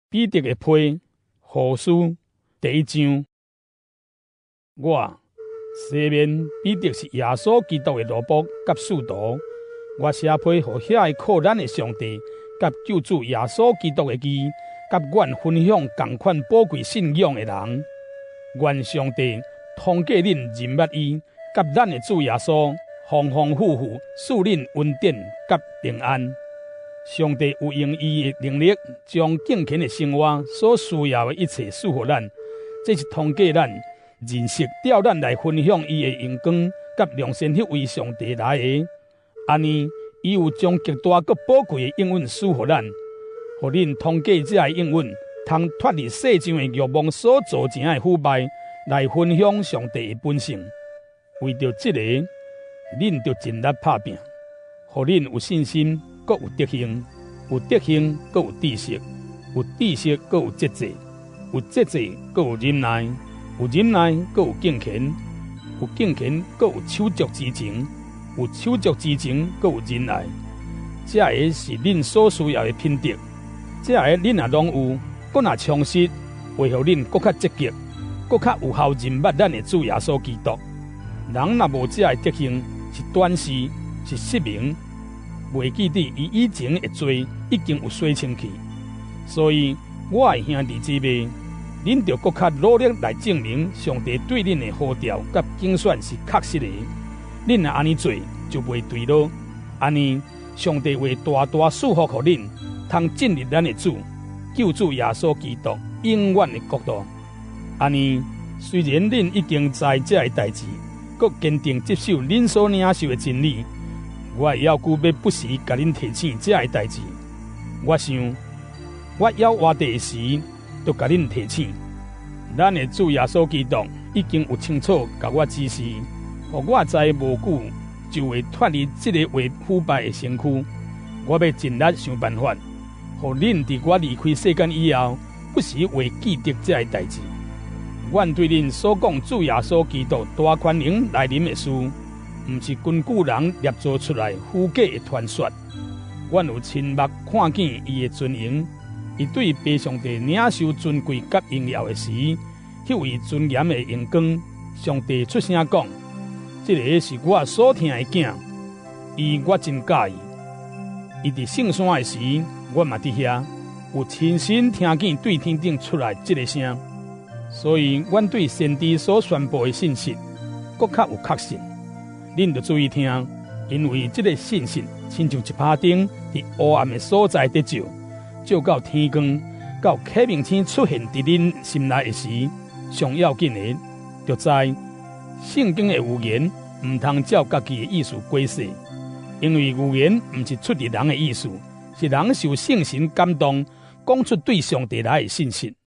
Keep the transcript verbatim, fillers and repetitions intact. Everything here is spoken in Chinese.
彼得的批何书第一章。我西面彼得是耶稣基督的奴仆甲使徒，我写批互遐个靠咱的上帝甲救主耶稣基督的义，甲阮分享同款宝贵信仰的人。愿上帝通过恁认捌伊，甲咱的主耶稣丰丰富富赐恁恩典甲平安。上帝有用伊的能力，将敬虔的生活所需要的一切赐予咱，这是通过咱认识调咱来分享伊的荣光，甲良心迄位上帝来的。安尼，伊有将极大佮宝贵的应允赐予咱，互恁通过这个应允，通脱离世上的欲望所造成的腐败，来分享上帝的本性。为着这个，恁着尽力打拼，互恁有信心。阁有德行，有德行，阁有知识，有知识，阁有节制，有节制，阁有忍耐，有忍耐，阁有敬虔，有敬虔，阁有手足之情，有手足之情，阁有仁爱。这个是恁所需要的品德。这个恁若拢有，阁若充实，会互恁阁较积极，阁较有效认捌咱的主耶稣基督。人若无这个德行，是短视，是失明。袂记得伊以前的罪已经有洗清去，所以我的兄弟姊妹，恁着搁较努力来证明上帝对恁的呼召甲竞选是确实的。恁若安尼做，就袂对咯。安尼，上帝会大大赐福互恁，通进入咱的主、救主耶稣基督永远的国度。安尼，虽然恁已经知这个代志，搁坚定接受恁所领受的真理。我会要求要不时甲恁提醒这个代志。我想，我要活地时，就甲恁提醒。咱的主耶稣基督已经有清楚甲我指示，互我在无久就会脱离这个为腐败的身躯。我要尽力想办法，互恁伫我离开世间以后，不时会记得这个代志。阮对恁所讲主耶稣基督大权能来临的事。毋是根据人捏造出来虚假的传说，阮有亲目看见伊的尊荣。伊对被上帝领受尊贵甲荣耀的时，迄位尊严的荣光，上帝出声讲：“这个是我所疼的囝，伊我真喜意。”伊伫圣山的时，我嘛伫遐，有亲身听见对天顶出来这个声，所以阮对先知所宣布的信息，搁较有确信。恁着注意听，因为这个信息亲像一把灯，伫黑暗的所在得照，照到天光，到启明星出现伫恁心内的时，上要紧的，就知圣经的预言毋通照家己的意思过世，因为预言毋是出自人的意思，是人受圣神感动，讲出对上帝来的信息。